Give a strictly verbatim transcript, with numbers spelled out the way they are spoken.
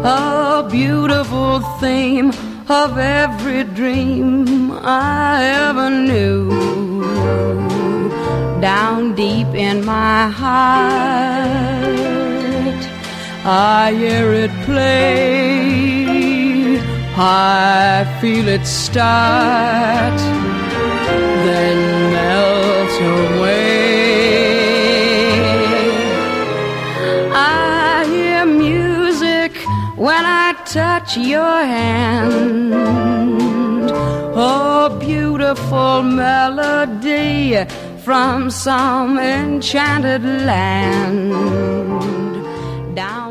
a beautiful theme of every dream I ever knew. Down deep in my heart, I hear it play, I feel it start, then melt away. I hear music when I touch your hand, oh, beautiful melody from some enchanted land. Down